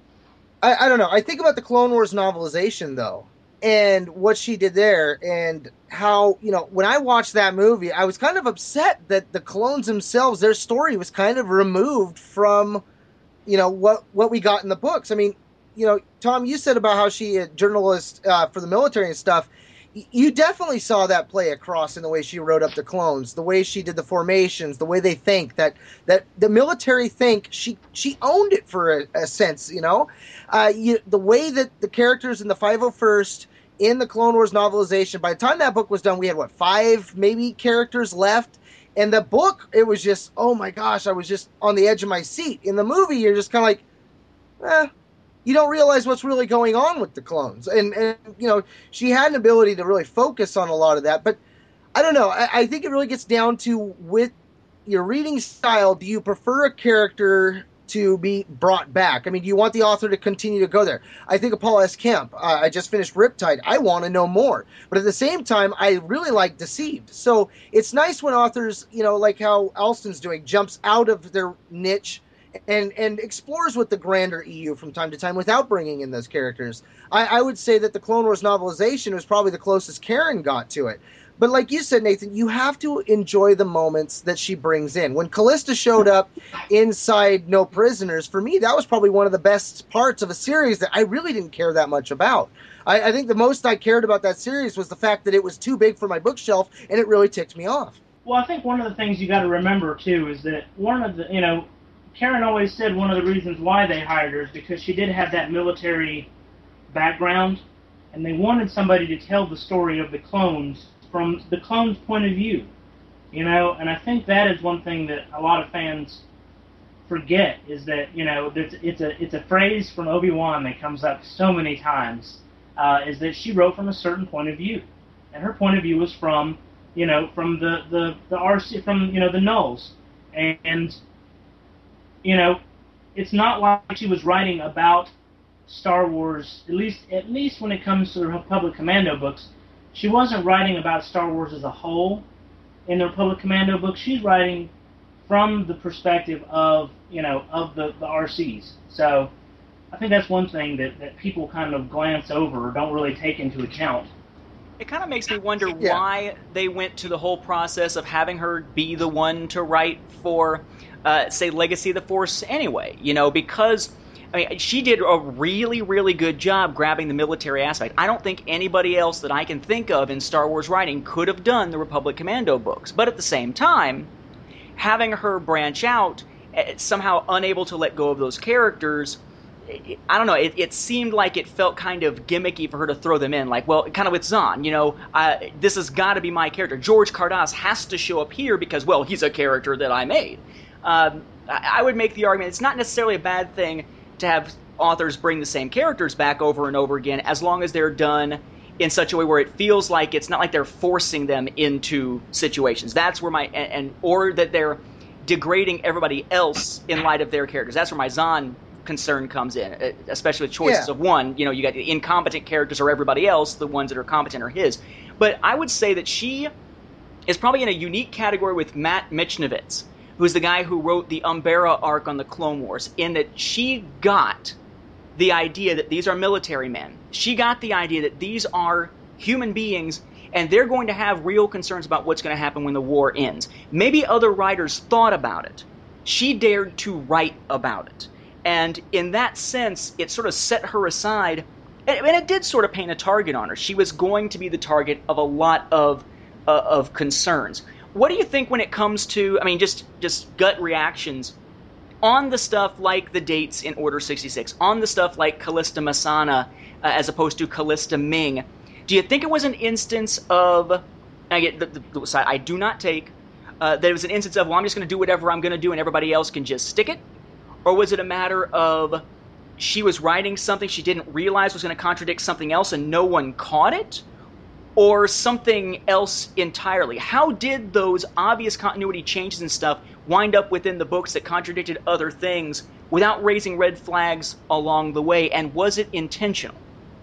I, I don't know. I think about the Clone Wars novelization, though, and what she did there, and how, you know, when I watched that movie, I was kind of upset that the clones themselves, their story was kind of removed from, you know, what what we got in the books. I mean, you know, Tom, you said about how she a journalist uh, for the military and stuff. You definitely saw that play across in the way she wrote up the clones, the way she did the formations, the way they think, that that the military think. She she owned it for a, a sense, you know. Uh, you, the way that the characters in the five oh first in the Clone Wars novelization, by the time that book was done, we had, what, five maybe characters left? And the book, it was just, oh my gosh, I was just on the edge of my seat. In the movie, you're just kind of like, eh, you don't realize what's really going on with the clones. And, and, you know, she had an ability to really focus on a lot of that. But I don't know. I, I think it really gets down to, with your reading style, do you prefer a character to be brought back? I mean, do you want the author to continue to go there? I think of Paul S. Kemp. Uh, I just finished Riptide. I want to know more. But at the same time, I really like Deceived. So it's nice when authors, you know, like how Alston's doing, jumps out of their niche and and explores with the grander E U from time to time without bringing in those characters. I, I would say that the Clone Wars novelization was probably the closest Karen got to it. But like you said, Nathan, you have to enjoy the moments that she brings in. When Callista showed up inside No Prisoners, for me, that was probably one of the best parts of a series that I really didn't care that much about. I, I think the most I cared about that series was the fact that it was too big for my bookshelf, and it really ticked me off. Well, I think one of the things you got to remember, too, is that one of the, you know, Karen always said one of the reasons why they hired her is because she did have that military background, and they wanted somebody to tell the story of the clones from the clone's point of view, you know, and I think that is one thing that a lot of fans forget is that, you know, there's, it's a it's a phrase from Obi-Wan that comes up so many times, uh, is that she wrote from a certain point of view. And her point of view was from, you know, from the, the, the R C, from, you know, the Nulls. And, and, you know, it's not like she was writing about Star Wars, at least at least when it comes to the Republic Commando books. She wasn't writing about Star Wars as a whole in the Republic Commando books. She's writing from the perspective of, you know, of the, the R Cs. So I think that's one thing that, that people kind of glance over or don't really take into account. It kind of makes me wonder Yeah. why they went to the whole process of having her be the one to write for, uh, say, Legacy of the Force anyway. You know, because I mean, she did a really, really good job grabbing the military aspect. I don't think anybody else that I can think of in Star Wars writing could have done the Republic Commando books. But at the same time, having her branch out, somehow unable to let go of those characters, I don't know, it, it seemed like it felt kind of gimmicky for her to throw them in. Like, well, kind of with Zahn, you know, uh, this has got to be my character. George Cardass has to show up here because, well, he's a character that I made. Um, I, I would make the argument it's not necessarily a bad thing to have authors bring the same characters back over and over again, as long as they're done in such a way where it feels like it's not like they're forcing them into situations. That's where my, and, and or that they're degrading everybody else in light of their characters. That's where my Zahn concern comes in, especially with choices Yeah. of one. You know, you got the incompetent characters or everybody else, the ones that are competent are his. But I would say that she is probably in a unique category with Matt Michnovitz, who's the guy who wrote the Umbera arc on the Clone Wars, in that she got the idea that these are military men. She got the idea that these are human beings, and they're going to have real concerns about what's going to happen when the war ends. Maybe other writers thought about it. She dared to write about it. And in that sense, it sort of set her aside, and it did sort of paint a target on her. She was going to be the target of a lot of uh, of concerns. What do you think when it comes to, I mean, just, just gut reactions on the stuff like the dates in Order sixty-six, on the stuff like Callista Masana uh, as opposed to Callista Ming? Do you think it was an instance of, I get the, the, the side I do not take, uh, that it was an instance of, well, I'm just going to do whatever I'm going to do and everybody else can just stick it? Or was it a matter of she was writing something she didn't realize was going to contradict something else and no one caught it? Or something else entirely? How did those obvious continuity changes and stuff wind up within the books that contradicted other things without raising red flags along the way? And was it intentional?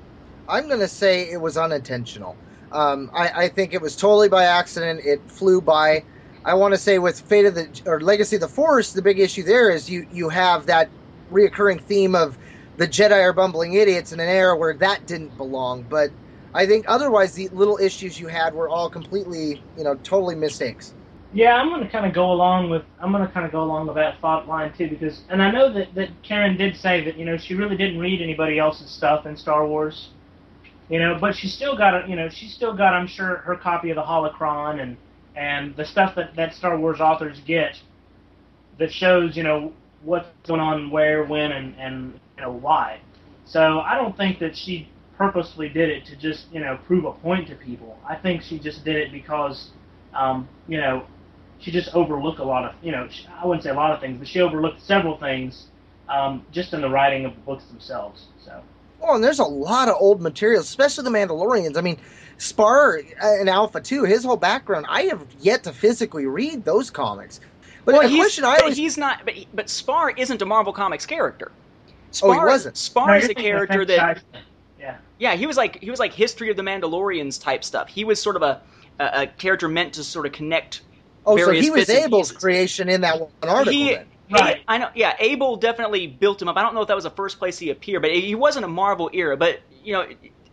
I'm going to say it was unintentional. Um, I, I think it was totally by accident. It flew by. I want to say with Fate of the or Legacy of the Force, the big issue there is you you have that reoccurring theme of the Jedi are bumbling idiots in an era where that didn't belong. But I think otherwise the little issues you had were all completely, you know, totally mistakes. Yeah, I'm going to kind of go along with I'm going to kind of go along with that thought line too, because and I know that, that Karen did say that, you know, she really didn't read anybody else's stuff in Star Wars, you know, but she still got a, you know, she still got, I'm sure, her copy of the Holocron and and the stuff that, that Star Wars authors get that shows, you know, what's going on, where, when, and, and you know, why. So I don't think that she purposely did it to just, you know, prove a point to people. I think she just did it because, um, you know, she just overlooked a lot of, you know, I wouldn't say a lot of things, but she overlooked several things um, just in the writing of the books themselves. So. Oh, and there's a lot of old materials, especially the Mandalorians. I mean, Spar and Alpha too, his whole background, I have yet to physically read those comics. But well, a he's, question I but always... he's not, but, but Spar isn't a Marvel Comics character. Oh, Spar, he wasn't? Spar No, is you're a thinking of character Finn that, Shiesty. Yeah. yeah, he was like he was like History of the Mandalorians type stuff. He was sort of a a, a character meant to sort of connect. Oh, so various he was bits and Abel's pieces. creation in that one article He, then. Right. A- I know, yeah. Abel definitely built him up. I don't know if that was the first place he appeared, but he wasn't a Marvel era. But you know,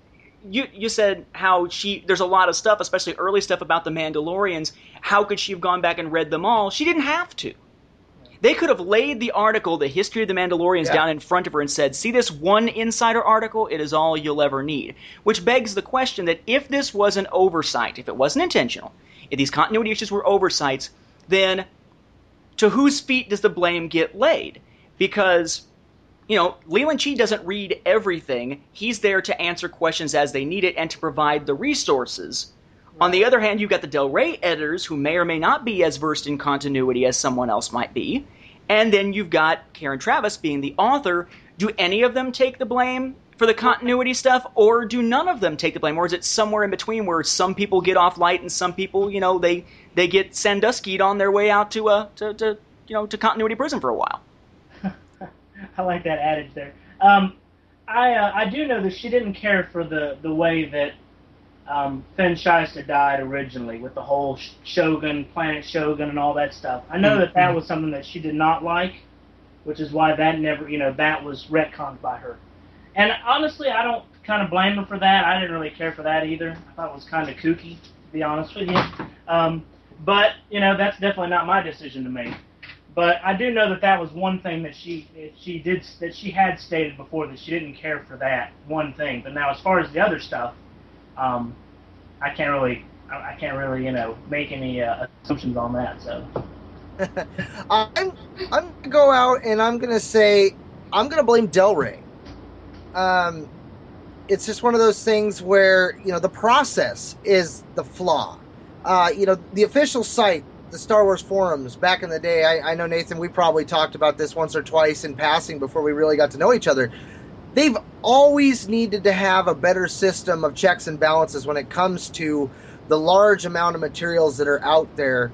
you you said how she there's a lot of stuff, especially early stuff about the Mandalorians. How could she have gone back and read them all? She didn't have to. They could have laid the article, The History of the Mandalorians, Yeah. down in front of her and said, see this one insider article? It is all you'll ever need. Which begs the question that if this was an oversight, if it wasn't intentional, if these continuity issues were oversights, then to whose feet does the blame get laid? Because, you know, Leland Chee doesn't read everything. He's there to answer questions as they need it and to provide the resources. On the other hand, you've got the Del Rey editors who may or may not be as versed in continuity as someone else might be, And then you've got Karen Traviss being the author. Do any of them take the blame for the continuity stuff, or do none of them take the blame? Or is it somewhere in between where some people get off light and some people, you know, they, they get Sandusky'd on their way out to, uh, to, to, you know, to continuity prison for a while? I like that adage there. Um, I uh, I do know that she didn't care for the, the way that um, Finn Shiesta died originally, with the whole Shogun, Planet Shogun, and all that stuff. I know mm-hmm. that that was something that she did not like, which is why that never, you know, that was retconned by her. And honestly, I don't kind of blame her for that. I didn't really care for that either. I thought it was kind of kooky, to be honest with you. Um, but, you know, that's definitely not my decision to make. But I do know that that was one thing that she she did that she had stated before, that she didn't care for that one thing. But now, as far as the other stuff, um, I can't really I can't really you know make any uh, assumptions on that. So I'm I'm gonna go out and I'm gonna say I'm gonna blame Del Rey. Um, it's just one of those things where, you know, the process is the flaw. Uh, you know, the official site, the Star Wars forums back in the day, I, I know, Nathan, we probably talked about this once or twice in passing before we really got to know each other. They've always needed to have a better system of checks and balances when it comes to the large amount of materials that are out there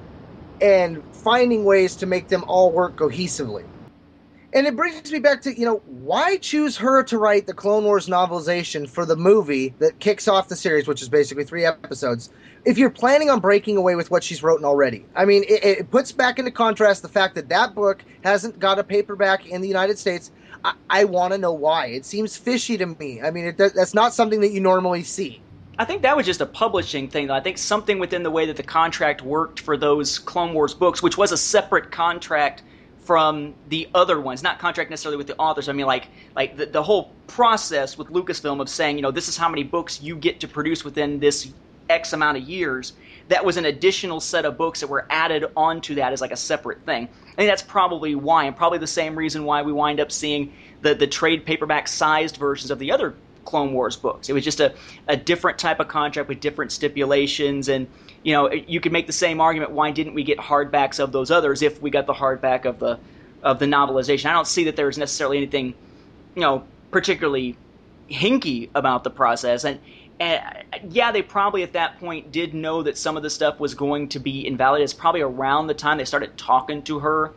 and finding ways to make them all work cohesively. And it brings me back to, you know, why choose her to write the Clone Wars novelization for the movie that kicks off the series, which is basically three episodes, if you're planning on breaking away with what she's written already? I mean, it, it puts back into contrast the fact that that book hasn't got a paperback in the United States. I, I want to know why. It seems fishy to me. I mean, it, that's not something that you normally see. I think that was just a publishing thing, though. I think something within the way that the contract worked for those Clone Wars books, which was a separate contract from the other ones, not contract necessarily with the authors. I mean, like like the, the whole process with Lucasfilm of saying, you know, this is how many books you get to produce within this X amount of years. That was an additional set of books that were added onto that as like a separate thing. I think that's probably why, and probably the same reason why we wind up seeing the, the trade paperback sized versions of the other Clone Wars books. It was just a, a different type of contract with different stipulations, and you know, you could make the same argument, why didn't we get hardbacks of those others if we got the hardback of the of the novelization? I don't see that there's necessarily anything, you know, particularly hinky about the process. And, and yeah, they probably at that point did know that some of the stuff was going to be invalid. It's probably around the time they started talking to her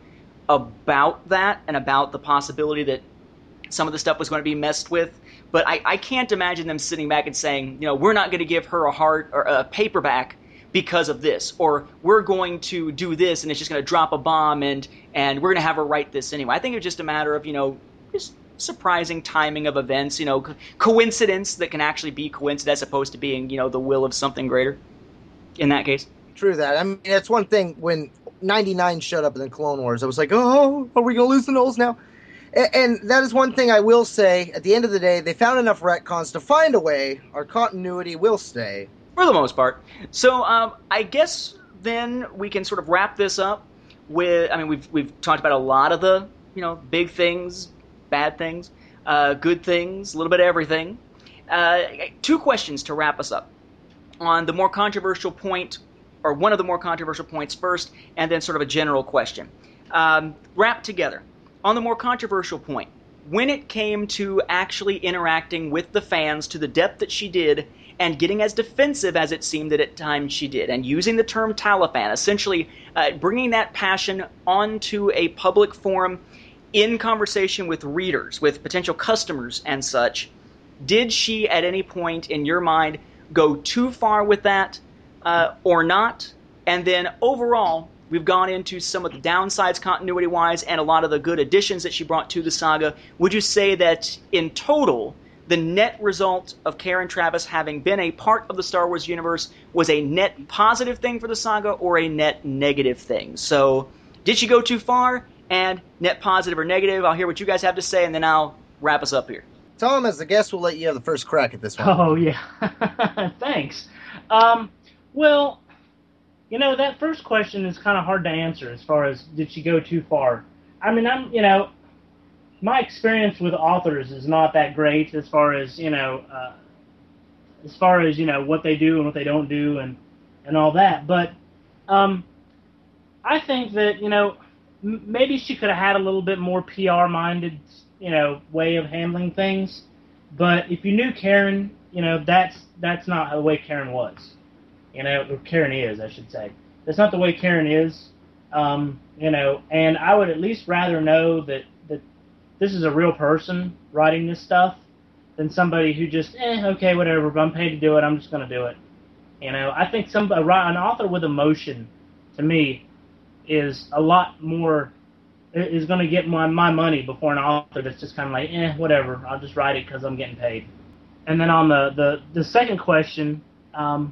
about that and about the possibility that some of the stuff was going to be messed with. But I, I can't imagine them sitting back and saying, you know, we're not going to give her a hard or a paperback because of this, or we're going to do this and it's just going to drop a bomb and and we're going to have her write this anyway. I think it's just a matter of, you know, just surprising timing of events, you know, co- coincidence that can actually be coincidence as opposed to being, you know, the will of something greater in that case. True that. I mean, that's one thing. When ninety-nine showed up in the Clone Wars, I was like, oh, are we going to lose the Knolls now? And, and that is one thing I will say. At the end of the day, they found enough retcons to find a way. Our continuity will stay. For the most part. So um, I guess then we can sort of wrap this up with, I mean, we've we've talked about a lot of the, you know, big things, bad things, uh, good things, a little bit of everything. Uh, two questions to wrap us up on the more controversial point, or one of the more controversial points first, and then sort of a general question. Um, wrapped together. On the more controversial point, when it came to actually interacting with the fans to the depth that she did, and getting as defensive as it seemed that at times she did, and using the term Talifan, essentially uh, bringing that passion onto a public forum in conversation with readers, with potential customers and such, did she at any point in your mind go too far with that uh, or not? And then overall, we've gone into some of the downsides continuity-wise and a lot of the good additions that she brought to the saga. Would you say that in total, the net result of Karen Traviss having been a part of the Star Wars universe was a net positive thing for the saga or a net negative thing? So, did she go too far? And net positive or negative? I'll hear what you guys have to say, and then I'll wrap us up here. Tom, as the guest, we'll let you have the first crack at this one. Oh, yeah. Thanks. Um, well, you know, that first question is kind of hard to answer as far as did she go too far. I mean, I'm, you know, my experience with authors is not that great as far as, you know, uh, as far as, you know, what they do and what they don't do and, and all that. But um, I think that, you know, m- maybe she could have had a little bit more P R-minded, you know, way of handling things. But if you knew Karen, you know, that's that's not the way Karen was. You know, or Karen is, I should say. That's not the way Karen is. Um, you know, and I would at least rather know that, that this is a real person writing this stuff than somebody who just, eh, okay, whatever, if I'm paid to do it, I'm just going to do it. You know, I think some an author with emotion, to me, is a lot more, is going to get my, my money before an author that's just kind of like, eh, whatever, I'll just write it because I'm getting paid. And then on the, the, the second question, um,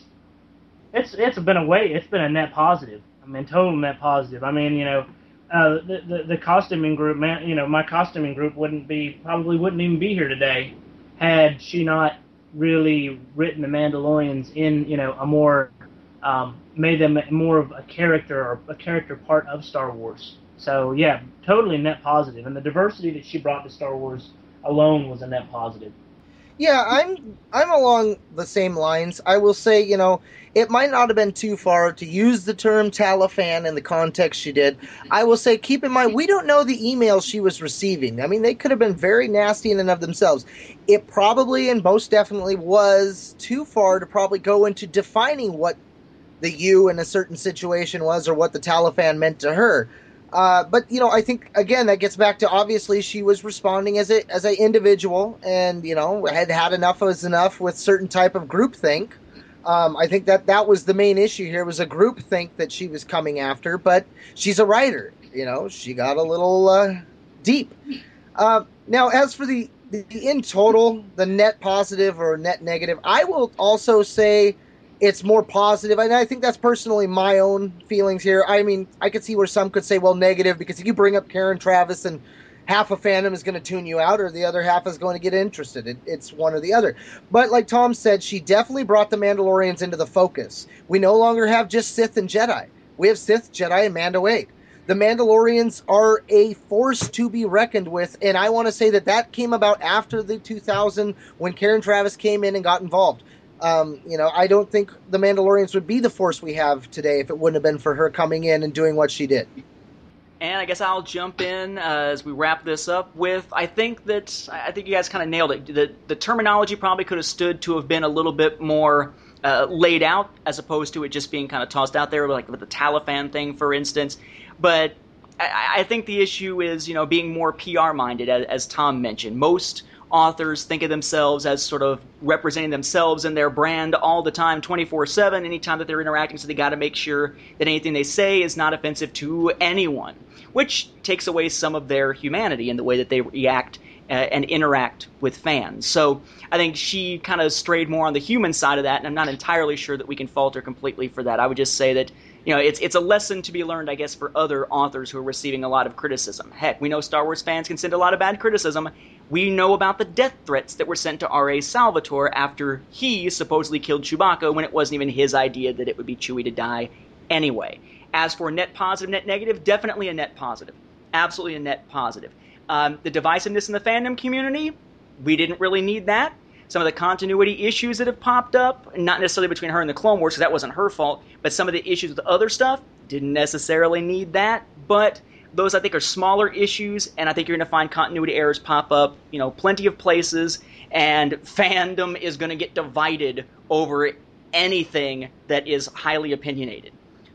it's it's been a way, it's been a net positive. I mean, total net positive. I mean, you know, uh, the, the the costuming group, man, you know, my costuming group wouldn't be, probably wouldn't even be here today had she not really written the Mandalorians in, you know, a more, um, made them more of a character or a character part of Star Wars. So, yeah, totally net positive. And the diversity that she brought to Star Wars alone was a net positive. Yeah, I'm I'm along the same lines. I will say, you know, it might not have been too far to use the term Talifan in the context she did. I will say, keep in mind, we don't know the emails she was receiving. I mean, they could have been very nasty in and of themselves. It probably and most definitely was too far to probably go into defining what the you in a certain situation was or what the Talifan meant to her. Uh, but, you know, I think, again, that gets back to, obviously, she was responding as a as an individual and, you know, had had enough was enough with certain type of groupthink. Um, I think that that was the main issue here, was a groupthink that she was coming after, but she's a writer. You know, she got a little uh, deep. Uh, now, as for the, the, in total, the net positive or net negative, I will also say it's more positive, and I think that's personally my own feelings here. I mean, I could see where some could say, well, negative, because if you bring up Karen Traviss and half of fandom is going to tune you out or the other half is going to get interested. It, it's one or the other. But like Tom said, she definitely brought the Mandalorians into the focus. We no longer have just Sith and Jedi. We have Sith, Jedi, and Mando eight. The Mandalorians are a force to be reckoned with, and I want to say that that came about after the two thousand when Karen Traviss came in and got involved. Um, you know, I don't think the Mandalorians would be the force we have today if it wouldn't have been for her coming in and doing what she did. And I guess I'll jump in uh, as we wrap this up with, I think that, I think you guys kind of nailed it. The, the terminology probably could have stood to have been a little bit more uh, laid out, as opposed to it just being kind of tossed out there, like with the Talifan thing, for instance. But I, I think the issue is, you know, being more P R-minded, as, as Tom mentioned. Most authors think of themselves as sort of representing themselves and their brand all the time, twenty-four seven, anytime that they're interacting, so they got to make sure that anything they say is not offensive to anyone, which takes away some of their humanity in the way that they react uh, and interact with fans. So I think she kind of strayed more on the human side of that, and I'm not entirely sure that we can fault her completely for that. I would just say that, you know, it's it's a lesson to be learned, I guess, for other authors who are receiving a lot of criticism. Heck, we know Star Wars fans can send a lot of bad criticism. We know about the death threats that were sent to R A Salvatore after he supposedly killed Chewbacca when it wasn't even his idea that it would be Chewie to die anyway. As for net positive, net negative, definitely a net positive. Absolutely a net positive. Um, the divisiveness in the fandom community, we didn't really need that. Some of the continuity issues that have popped up, not necessarily between her and the Clone Wars, because that wasn't her fault, but some of the issues with the other stuff, didn't necessarily need that. But those, I think, are smaller issues, and I think you're going to find continuity errors pop up, you know, plenty of places, and fandom is going to get divided over anything that is highly opinionated.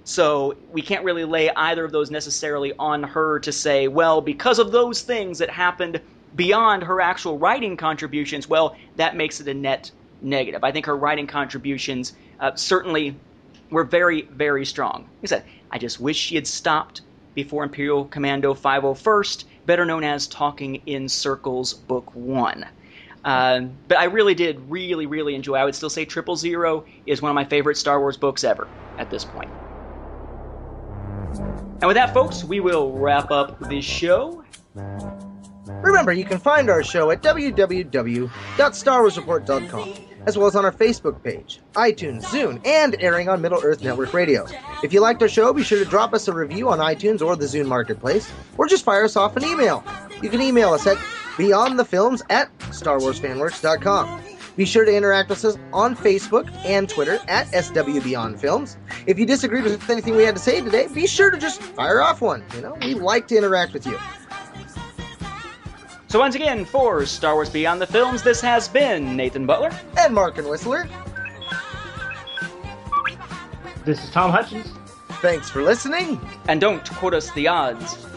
So we can't really lay either of those necessarily on her to say, well, because of those things that happened beyond her actual writing contributions, well, that makes it a net negative. I think her writing contributions uh, certainly were very, very strong. Like I said, I just wish she had stopped before Imperial Commando five oh first, better known as Talking in Circles Book one. Uh, but I really did really, really enjoy. I would still say Triple Zero is one of my favorite Star Wars books ever at this point. And with that, folks, we will wrap up this show. Remember, you can find our show at w w w dot star wars report dot com, as well as on our Facebook page, iTunes, Zune, and airing on Middle Earth Network Radio. If you liked our show, be sure to drop us a review on iTunes or the Zune Marketplace, or just fire us off an email. You can email us at beyond the films at star wars fan works dot com. Be sure to interact with us on Facebook and Twitter at S W Beyond Films. If you disagreed with anything we had to say today, be sure to just fire off one. You know, we like to interact with you. So once again, for Star Wars Beyond the Films, this has been Nathan Butler. And Mark and Whistler. This is Tom Hutchins. Thanks for listening. And don't quote us the odds.